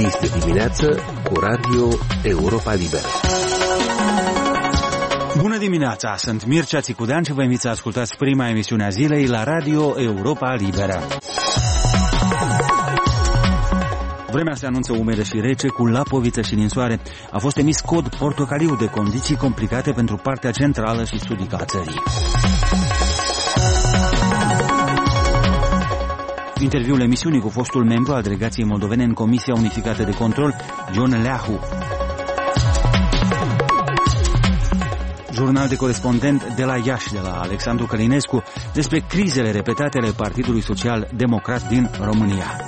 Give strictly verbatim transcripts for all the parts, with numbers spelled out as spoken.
Este dimineață cu Radio Europa Liberă. Bună dimineața, sunt Mircea Țicudean și vă invit să ascultați prima emisiune a zilei la Radio Europa Liberă. Vremea se anunță umedă și rece, cu lapoviță și ninsoare. A fost emis cod portocaliu de condiții complicate pentru partea centrală și sudică a țării. Interviul emisiunii cu fostul membru al delegației moldovene în Comisia Unificată de Control, John Leahu. Jurnal de corespondent de la Iași, de la Alexandru Călinescu, despre crizele repetate ale Partidului Social Democrat din România.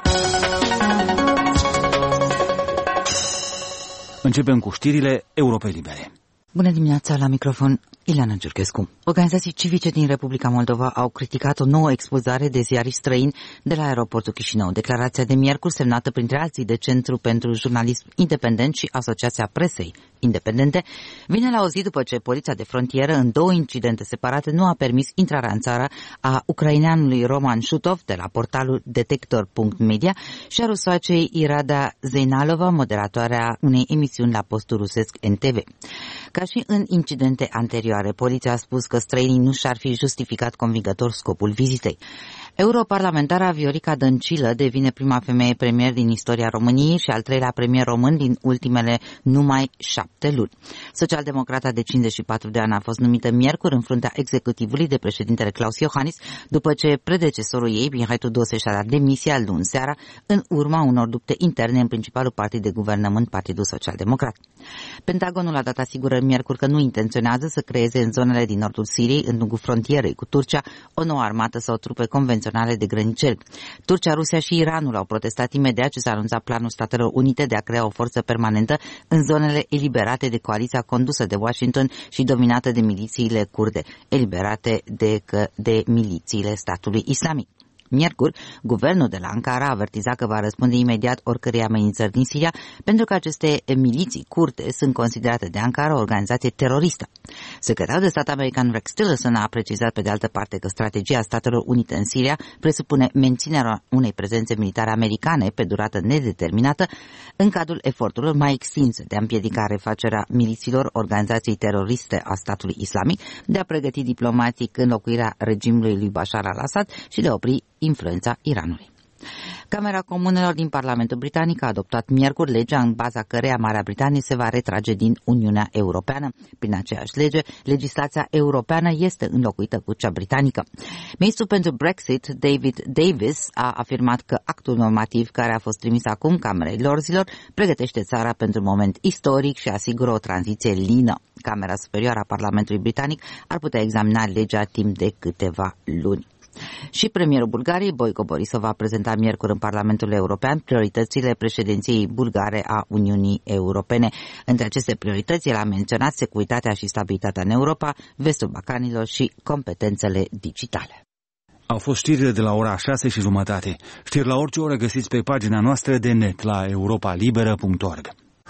Începem cu știrile Europei Libere. Bună dimineața, la microfon Ileana Giurchescu. Organizații civice din Republica Moldova au criticat o nouă expulzare de ziariști străini de la aeroportul Chișinău. Declarația de miercuri, semnată printre alții de Centru pentru Jurnalism Independent și Asociația Presei Independente, vine la o zi după ce poliția de frontieră, în două incidente separate, nu a permis intrarea în țară a ucraineanului Roman Shutov de la portalul detector punct media și a rusoacei Irada Zeinalova, moderatoarea unei emisiuni la postul rusesc N T V. Ca și în incidente anterioare, poliția a spus că străinii nu și-ar fi justificat convingător scopul vizitei. Europarlamentara Viorica Dăncilă devine prima femeie premier din istoria României și al treilea premier român din ultimele numai șapte luni. Socialdemocrata de cincizeci și patru de ani a fost numită miercuri în fruntea executivului de președintele Klaus Iohannis, după ce predecesorul ei, Mihai Tudose, și-a dat demisia luni seara în urma unor lupte interne în principalul partid de guvernământ, Partidul Social Democrat. Pentagonul a dat asigurări miercuri că nu intenționează să creeze în zonele din nordul Siriei, în lungul frontierei cu Turcia, o nouă armată sau trupe convenționale de grăniceri. Turcia, Rusia și Iranul au protestat imediat ce s-a anunțat planul Statelor Unite de a crea o forță permanentă în zonele eliberate de coaliția condusă de Washington și dominată de milițiile kurde, eliberate de, de milițiile statului islamic. Miercuri, guvernul de la Ankara a avertizat că va răspunde imediat oricărei amenințări din Siria, pentru că aceste miliții kurde sunt considerate de Ankara o organizație teroristă. Secretarul de stat american Rex Tillerson a precizat pe de altă parte că strategia Statelor Unite în Siria presupune menținerea unei prezențe militare americane pe durată nedeterminată în cadrul eforturilor mai extinse de a împiedica refacerea milițiilor organizației teroriste a statului islamic, de a pregăti diplomatic înlocuirea regimului lui Bashar al-Assad și de a opri influența Iranului. Camera Comunelor din Parlamentul Britanic a adoptat miercuri legea în baza căreia Marea Britanie se va retrage din Uniunea Europeană. Prin aceeași lege, legislația europeană este înlocuită cu cea britanică. Ministrul pentru Brexit, David Davis, a afirmat că actul normativ care a fost trimis acum Camerei Lorzilor pregătește țara pentru un moment istoric și asigură o tranziție lină. Camera Superioară a Parlamentului Britanic ar putea examina legea timp de câteva luni. Și premierul Bulgariei, Boico Borisov, va prezenta miercuri în Parlamentul European prioritățile președinției bulgare a Uniunii Europene. Între aceste priorități, el a menționat securitatea și stabilitatea în Europa, vestul Balcanilor și competențele digitale. Au fost știrile de la ora șase și jumătate. Știri la orice oră găsiți pe pagina noastră de net la europa liberă punct org.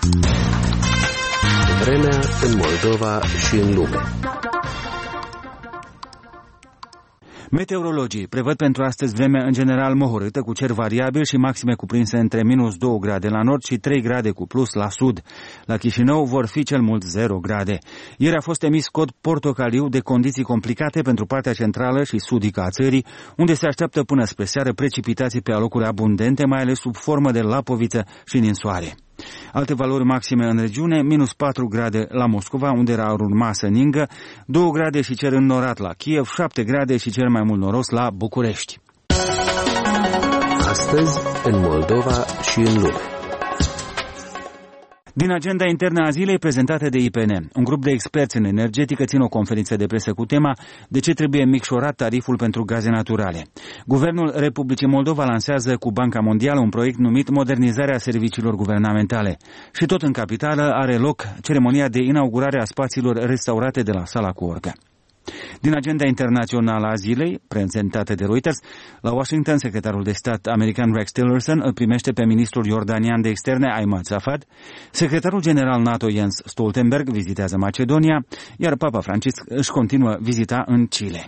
Vremea în Moldova și în lume. Meteorologii prevăd pentru astăzi vreme în general mohorâtă, cu cer variabil și maxime cuprinse între minus două grade la nord și trei grade cu plus la sud. La Chișinău vor fi cel mult zero grade. Ieri a fost emis cod portocaliu de condiții complicate pentru partea centrală și sudică a țării, unde se așteaptă până spre seară precipitații pe alocuri abundente, mai ales sub formă de lapoviță și ninsoare. Alte valori maxime în regiune: minus patru grade la Moscova, unde ar urma să ningă, doi grade și cer înnorat la Kiev, șapte grade și cel mai mult noros la București. Astăzi, în Moldova și în lume. Din agenda internă a zilei prezentată de I P N, un grup de experți în energetică țin o conferință de presă cu tema de ce trebuie micșorat tariful pentru gaze naturale. Guvernul Republicii Moldova lansează cu Banca Mondială un proiect numit Modernizarea serviciilor guvernamentale. Și tot în capitală are loc ceremonia de inaugurare a spațiilor restaurate de la Sala cu Orgă. Din agenda internațională a zilei, prezentată de Reuters, la Washington, secretarul de stat american Rex Tillerson îl primește pe ministrul iordanian de externe Ahmad Safad, secretarul general NATO Jens Stoltenberg vizitează Macedonia, iar Papa Francisc își continuă vizita în Chile.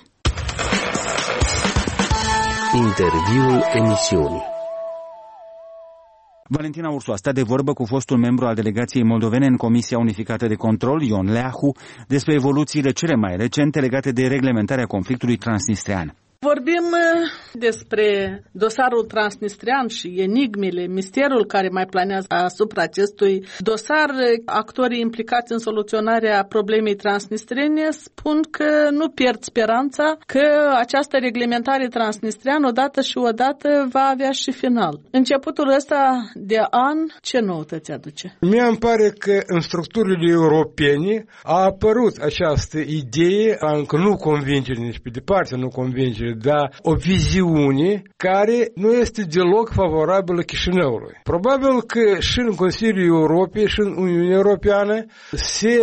Interviul emisiunii. Valentina Ursu a stat de vorbă cu fostul membru al delegației moldovene în Comisia Unificată de Control, Ion Leahu, despre evoluțiile cele mai recente legate de reglementarea conflictului transnistrean. Vorbim despre dosarul transnistrean și enigmele, misterul care mai planează asupra acestui dosar. Actorii implicați în soluționarea problemei transnistrene spun că nu pierd speranța că această reglementare transnistreană odată și odată va avea și final. Începutul ăsta de an, ce noutăți aduce? Mie îmi pare că în structurile europene a apărut această idee, încă nu convingere, nici pe departe nu convingere, dar o viziune care nu este deloc favorabilă Chișinăului. Probabil că și în Consiliul Europei și în Uniunea Europeană se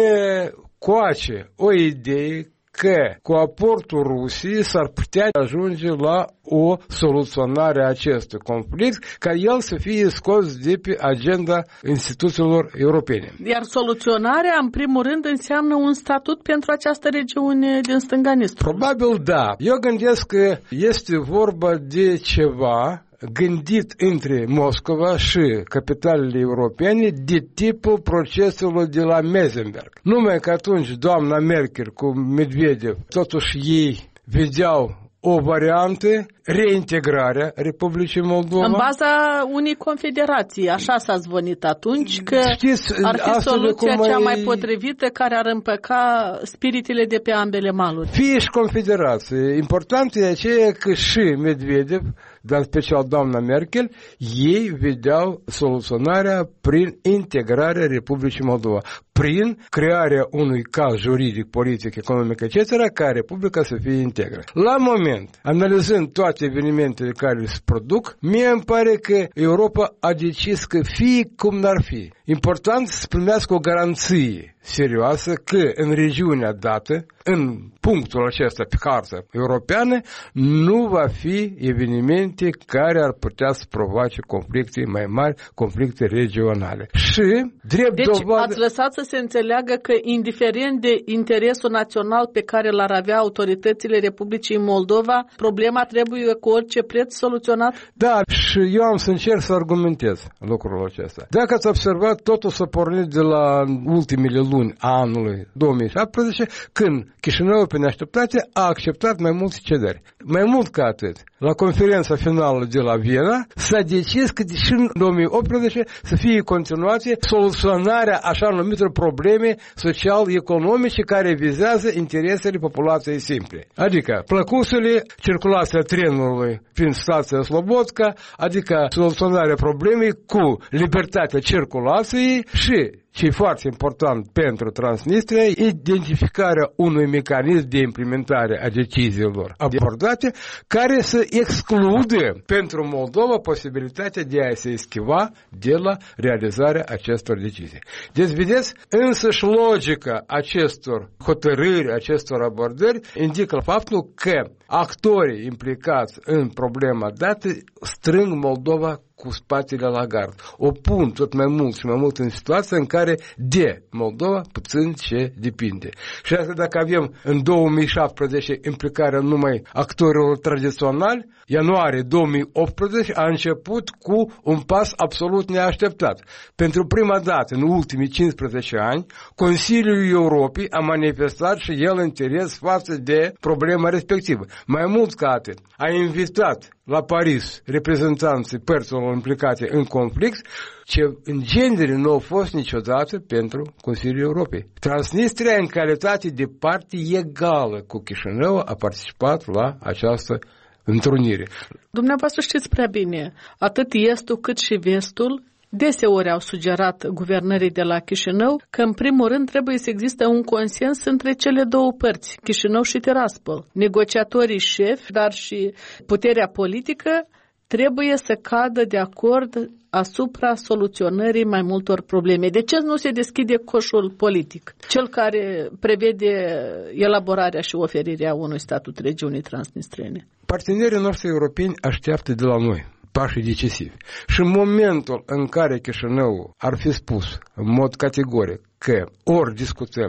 coace o idee că cu aportul Rusiei s-ar putea ajunge la o soluționare a acestui conflict, ca el să fie scos de pe agenda instituțiilor europene. Iar soluționarea, în primul rând, înseamnă un statut pentru această regiune din stânga Nistrului. Probabil da. Eu gândesc că este vorba de ceva gândit între Moscova și capitalele europene de tipul procesului de la Mesenberg. Numai că atunci doamna Merkel cu Medvedev, totuși ei vedeau o variantă, reintegrarea Republicii Moldova. În baza unei confederații, așa s-a zvonit atunci, că Știți, ar fi soluția cea mai... mai potrivită care ar împăca spiritele de pe ambele maluri. Fie și confederație. Important e aceea că și Medvedev, dar în special doamna Merkel, ei vedeau soluționarea prin integrarea Republicii Moldova, prin crearea unui caz juridic, politic, economic, et cetera, ca Republica să fie integră. La moment, analizând toate evenimentele care se produc, mie îmi pare că Europa a decis că fie cum n-ar fi, important să primească o garanție serioasă că în regiunea dată, în punctul acesta pe hartă europeană, nu va fi evenimente care ar putea să provoace conflicte mai mari, conflicte regionale. Și, drept deci, dovadă... ați lăsat să se înțeleagă că, indiferent de interesul național pe care l-ar avea autoritățile Republicii Moldova, problema trebuie cu orice preț soluționat? Da, și eu am să încerc să argumentez lucrul acesta. Dacă ați observat, totul s-a pornit de la ultimele luni a anului două mii șaptesprezece, când Chișinău, pe neașteptate, a acceptat mai multe cederi. Mai mult ca atât, la conferința finală de la Viena s-a decis că și în două mii optsprezece să fie continuate soluționarea așa numitor probleme social-economice care vizează interesele populației simple. Adică plăcusele, circulația trenului prin stația Slobodka, adică soluționarea problemei cu libertatea circulației și, ce e foarte important pentru Transnistria, identificarea unui mecanism de implementare a deciziilor abordate care să exclude pentru Moldova posibilitatea de a se eschiva de la realizarea acestor decizii. Deci, vedeți, însăși logica acestor hotărâri, acestor abordări indică faptul că actorii implicați în problema dată strâng Moldova cu spatele la gard. O pun tot mai mult și mai mult în situația în care de Moldova puțin ce depinde. Și asta dacă avem în două mii șaptesprezece implicarea numai actorilor tradiționali, ianuarie două mii optsprezece a început cu un pas absolut neașteptat. Pentru prima dată în ultimii cincisprezece ani, Consiliul Europei a manifestat și el interes față de problema respectivă. Mai mult ca atât, a invitat la Paris reprezentanții părților implicate în conflict, ce în genere nu au fost niciodată pentru Consiliul Europei. Transnistria, în calitate de parte egală cu Chișinău, a participat la această întrunire. Dumneavoastră știți prea bine, atât estul cât și vestul deseori au sugerat guvernării de la Chișinău că, în primul rând, trebuie să existe un consens între cele două părți, Chișinău și Tiraspol. Negociatorii șefi, dar și puterea politică, trebuie să cadă de acord asupra soluționării mai multor probleme. De ce nu se deschide coșul politic, cel care prevede elaborarea și oferirea unui statut regiunii transnistrene? Partenerii noștri europeni așteaptă de la noi pașii decisivi. Și în momentul în care Chișinău ar fi spus în mod categoric că ori discutăm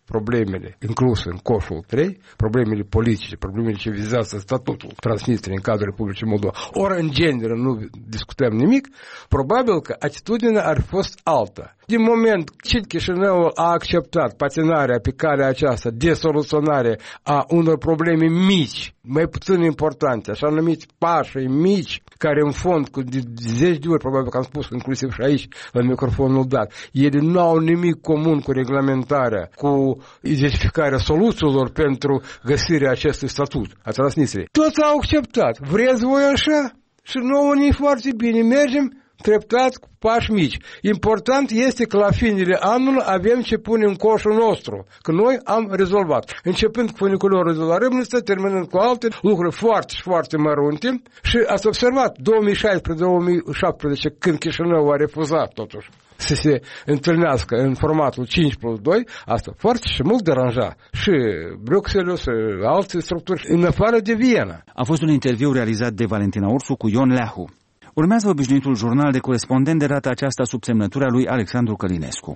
problemele incluse în coșul trei, problemele politice, problemele ce vizează statutul Transnistriei în cadrul Republicii Moldova, ori în genere nu discutăm nimic, probabil că atitudinea ar fi fost alta. Din moment ce Chișinăul a acceptat patinarea pe calea aceasta de soluționare a unor probleme mici, mai puțin importante, așa numiți pașii mici, care în fond, cu zeci de ori, probabil că am spus inclusiv și aici, la microfonul dat, ele nu au nimic comun cu reglementarea, cu identificarea soluțiilor pentru găsirea acestui statut a Transnistriei. Toți au acceptat. Vreți voi așa? Și nouă ne foarte bine. Mergem treptat cu pași mici. Important este că la finele anului avem ce pune în coșul nostru, că noi am rezolvat. Începând cu funiculorul de la Râmniță, terminând cu alte lucruri foarte și foarte mărunte. Și ați observat, două mii șaisprezece două mii șaptesprezece, când Chișinău a refuzat totuși să se întâlnească în formatul cinci plus doi, asta foarte și mult deranja și Bruxelles și alte structuri, în afară de Viena. A fost un interviu realizat de Valentina Ursu cu Ion Leahu. Urmează obișnuitul jurnal de corespondent, de data aceasta sub semnătura lui Alexandru Călinescu.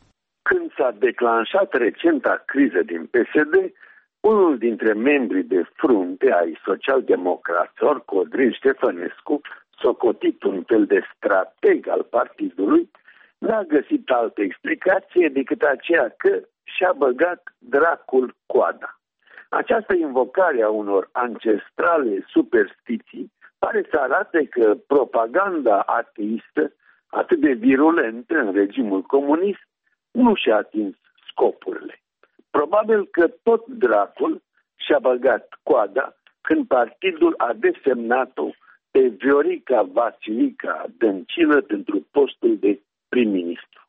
Când s-a declanșat recenta criză din P S D, unul dintre membrii de frunte ai social-democraților, Codrin Ștefănescu, socotit un fel de strateg al partidului, n-a găsit altă explicație decât aceea că și-a băgat dracul coada. Această invocare a unor ancestrale superstiții pare să arate că propaganda ateistă, atât de virulentă în regimul comunist, nu și-a atins scopurile. Probabil că tot dracul și-a băgat coada când partidul a desemnat-o pe Viorica Vasilica Dăncilă pentru postul de prim-ministru.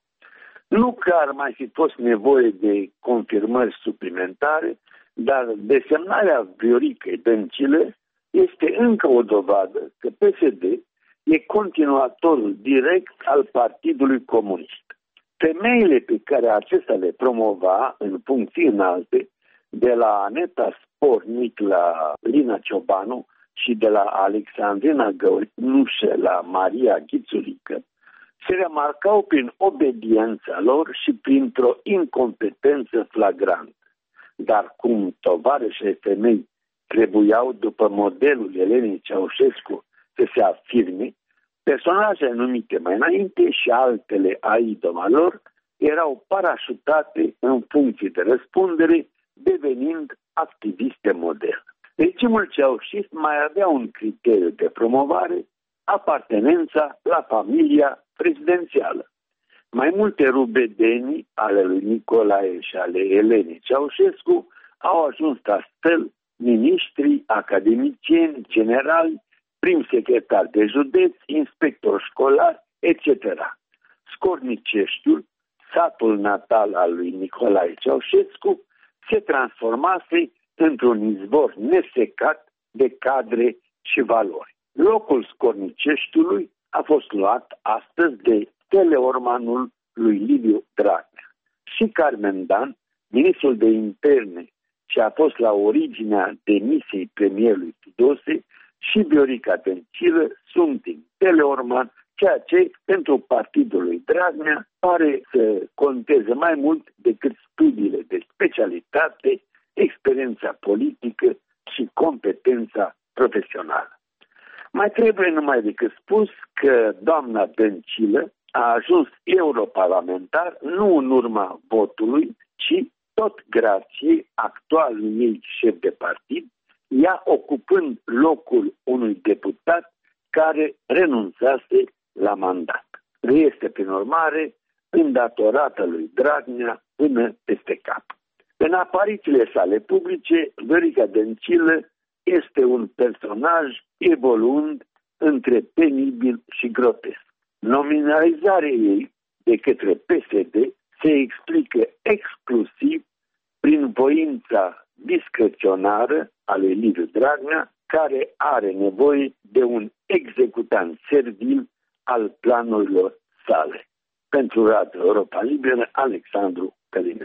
Nu că ar mai fi fost nevoie de confirmări suplimentare, dar desemnarea Vioricei Dăncilă este încă o dovadă că P S D e continuatorul direct al Partidului Comunist. Femeile pe care acesta le promova în funcții înalte, de la Aneta Spornic la Lina Ciobanu și de la Alexandrina Găunușă la Maria Ghițulică, se remarcau prin obediența lor și printr-o incompetență flagrantă. Dar cum tovarășe femei trebuiau, după modelul Elenei Ceaușescu, să se afirme, personaje numite mai înainte și altele a idoma lor erau parașutate în funcție de răspundere, devenind activiste model. Regimul ceaușist mai avea un criteriu de promovare, apartenența la familia prezidențială. Mai multe rubedenii ale lui Nicolae și ale Elenei Ceaușescu au ajuns astfel miniștri, academicieni, generali, prim-secretari de județ, inspector școlar, et cetera. Scorniceștiul, satul natal al lui Nicolae Ceaușescu, se transformase într-un izvor nesecat de cadre și valori. Locul Scorniceștiului a fost luat astăzi de teleormanul lui Liviu Dragnea. Și Carmen Dan, ministrul de interne, ce a fost la originea demisiei premierului Tudose, și Viorica Dăncilă sunt din teleorman, ceea ce pentru partidul lui Dragnea pare să conteze mai mult decât studiile de specialitate, experiența politică și competența profesională. Mai trebuie numai decât spus că doamna Dăncilă a ajuns europarlamentar nu în urma votului, ci tot grație actualului ei șef de partid, ea ocupând locul unui deputat care renunțase la mandat. Este, prin urmare, îndatorată lui Dragnea până peste cap. În aparițiile sale publice, Viorica Dăncilă este un personaj evoluând între penibil și grotesc. Nominalizarea ei de către P S D se explică exclusiv prin voința discreționară a lui Liviu Dragnea, care are nevoie de un executant servil al planurilor sale. Pentru Radio Europa Liberă, Alexandru Călinescu.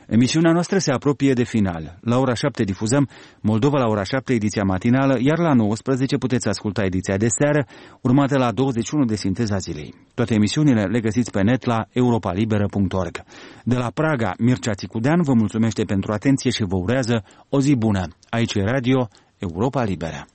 Emisiunea noastră se apropie de final. La ora șapte difuzăm Moldova la ora șapte, ediția matinală, iar la nouăsprezece puteți asculta ediția de seară, urmată la douăzeci și unu de Sinteza zilei. Toate emisiunile le găsiți pe net la europa liberă punct org. De la Praga, Mircea Țicudean vă mulțumește pentru atenție și vă urează o zi bună. Aici e Radio Europa Liberă.